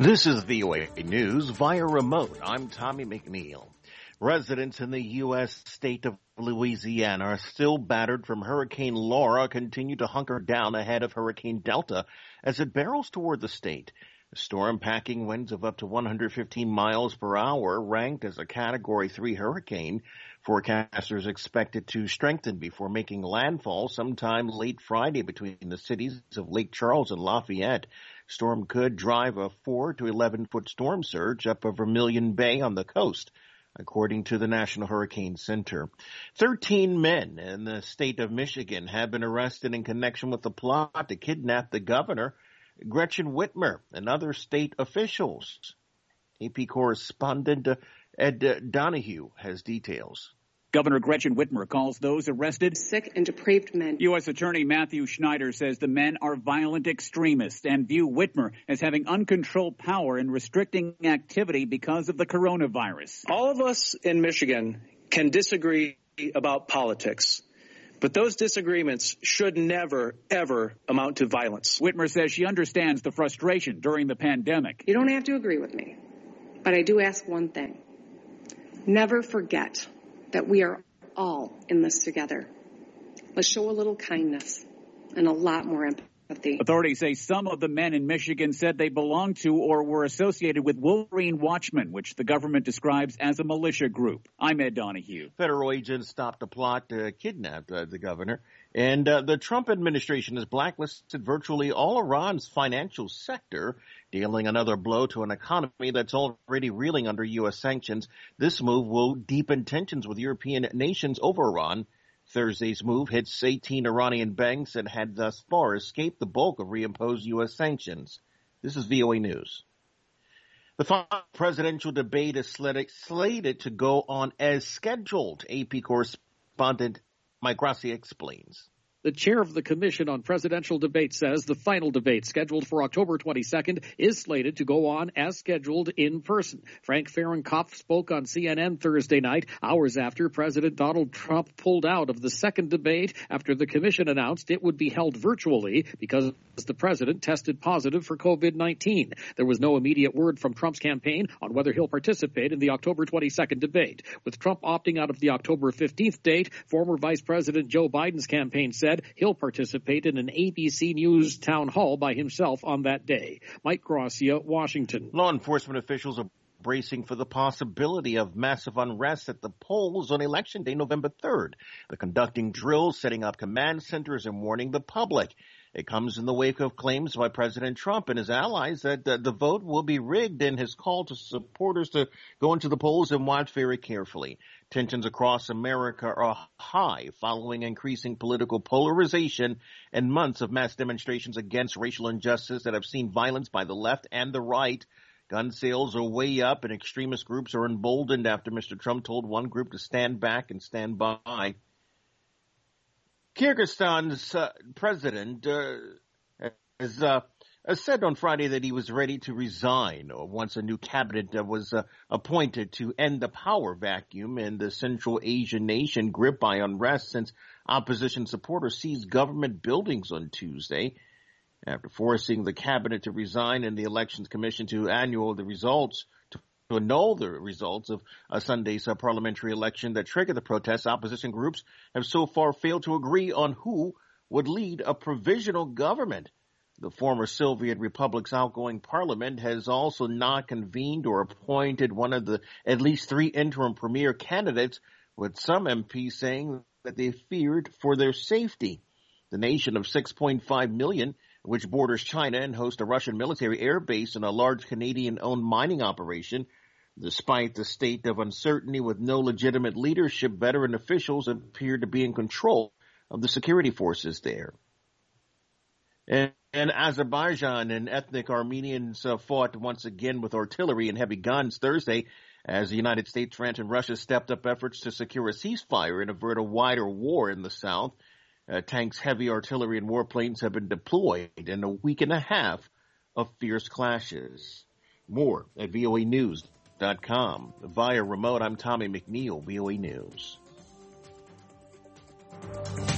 This is VOA News via remote. I'm Tommy McNeil. Residents in the U.S. state of Louisiana are still battered from Hurricane Laura, continue to hunker down ahead of Hurricane Delta as it barrels toward the state. The storm, packing winds of up to 115 miles per hour, ranked as a Category 3 hurricane. Forecasters expect it to strengthen before making landfall sometime late Friday between the cities of Lake Charles and Lafayette. Storm could drive a 4 to 11-foot storm surge up over Vermilion Bay on the coast, according to the National Hurricane Center. 13 men in the state of Michigan have been arrested in connection with the plot to kidnap the governor, Gretchen Whitmer, and other state officials. AP correspondent Ed Donahue has details. Governor Gretchen Whitmer calls those arrested sick and depraved men. U.S. Attorney Matthew Schneider says the men are violent extremists and view Whitmer as having uncontrolled power in restricting activity because of the coronavirus. All of us in Michigan can disagree about politics, but those disagreements should never, ever amount to violence. Whitmer says she understands the frustration during the pandemic. You don't have to agree with me, but I do ask one thing. Never forget that we are all in this together. Let's show a little kindness and a lot more empathy. Authorities say some of the men in Michigan said they belonged to or were associated with Wolverine Watchmen, which the government describes as a militia group. I'm Ed Donahue. Federal agents stopped a plot to kidnap the governor, and the Trump administration has blacklisted virtually all Iran's financial sector, dealing another blow to an economy that's already reeling under U.S. sanctions. This move will deepen tensions with European nations over Iran. Thursday's move hits 18 Iranian banks that had thus far escaped the bulk of reimposed U.S. sanctions. This is VOA News. The final presidential debate is slated to go on as scheduled. AP correspondent Mike Rossi explains. The chair of the Commission on Presidential Debate says the final debate, scheduled for October 22nd, is slated to go on as scheduled in person. Frank Fahrenkopf spoke on CNN Thursday night, hours after President Donald Trump pulled out of the second debate after the commission announced it would be held virtually because the president tested positive for COVID-19. There was no immediate word from Trump's campaign on whether he'll participate in the October 22nd debate. With Trump opting out of the October 15th date, former Vice President Joe Biden's campaign said he'll participate in an ABC News town hall by himself on that day. Mike Gracia, Washington. Law enforcement officials are bracing for the possibility of massive unrest at the polls on Election Day, November 3rd. They're conducting drills, setting up command centers, and warning the public. It comes in the wake of claims by President Trump and his allies that the vote will be rigged, and his call to supporters to go into the polls and watch very carefully. Tensions across America are high following increasing political polarization and months of mass demonstrations against racial injustice that have seen violence by the left and the right. Gun sales are way up, and extremist groups are emboldened after Mr. Trump told one group to stand back and stand by. Kyrgyzstan's president has said on Friday that he was ready to resign once a new cabinet was appointed to end the power vacuum in the Central Asian nation gripped by unrest since opposition supporters seized government buildings on Tuesday. After forcing the cabinet to resign and the Elections Commission to annul the results, to annul the results of Sunday's parliamentary election that triggered the protests, opposition groups have so far failed to agree on who would lead a provisional government. The former Soviet Republic's outgoing parliament has also not convened or appointed one of the at least three interim premier candidates, with some MPs saying that they feared for their safety. The nation of 6.5 million, which borders China and hosts a Russian military air base and a large Canadian-owned mining operation, despite the state of uncertainty with no legitimate leadership, veteran officials appear to be in control of the security forces there. And Azerbaijan and ethnic Armenians fought once again with artillery and heavy guns Thursday as the United States, France, and Russia stepped up efforts to secure a ceasefire and avert a wider war in the south. Tanks, heavy artillery, and warplanes have been deployed in a week and a half of fierce clashes. More at voanews.com. Via remote, I'm Tommy McNeil, VOA News.